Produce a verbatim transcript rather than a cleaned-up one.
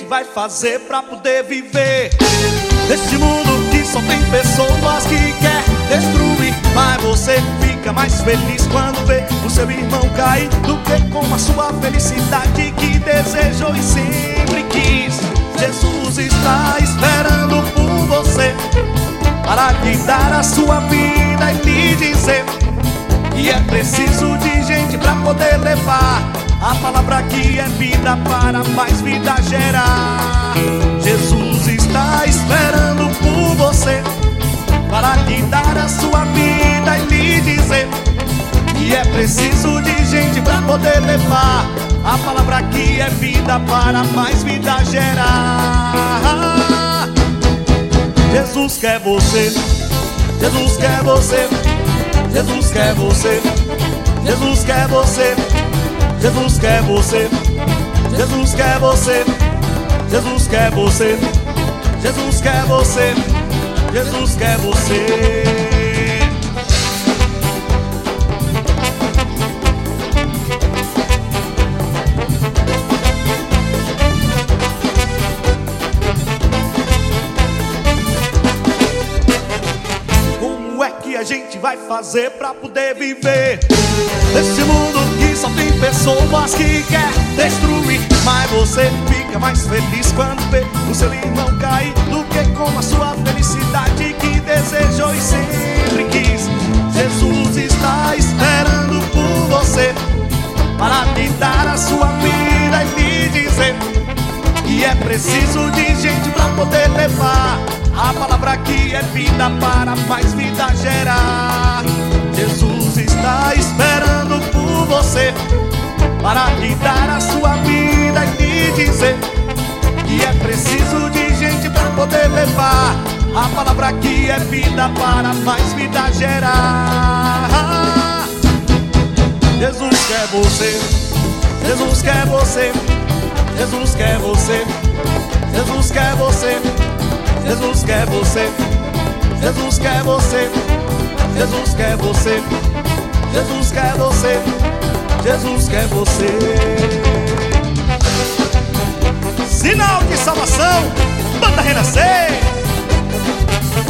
vai fazer pra poder viver neste mundo que só tem pessoas que quer destruir? Mas você fica mais feliz quando vê o seu irmão cair do que com a sua felicidade que desejou e sempre quis. Jesus está esperando por você para lhe dar a sua vida e lhe dizer que é preciso de gente pra poder levar a palavra que é vida para mais vida gerar. Jesus está esperando por você para lhe dar a sua vida e lhe dizer que é preciso de gente pra poder levar a palavra que é vida para mais vida gerar. Jesus quer você, Jesus quer você, Jesus quer você, Jesus quer você, Jesus quer você, Jesus quer você, Jesus quer você, Jesus quer você, Jesus quer você. Como é que a gente vai fazer pra poder viver nesse mundo que só tem pessoas que quer destruir? Mas você fica mais feliz quando vê o seu irmão cair do que com a sua felicidade que desejou e sempre quis. Jesus está esperando por você para lhe dar a sua vida e lhe dizer que é preciso de gente pra poder levar a palavra que é vida para mais vida gerar. Jesus está esperando por você para lhe dar a sua vida e lhe dizer que é preciso de gente pra poder levar a palavra que é vida para mais vida gerar. Jesus quer você, Jesus quer você, Jesus quer você, Jesus quer você, Jesus quer você, Jesus quer você, Jesus quer você, Jesus quer você, Jesus quer você. Sinal de salvação, Banda Renascer.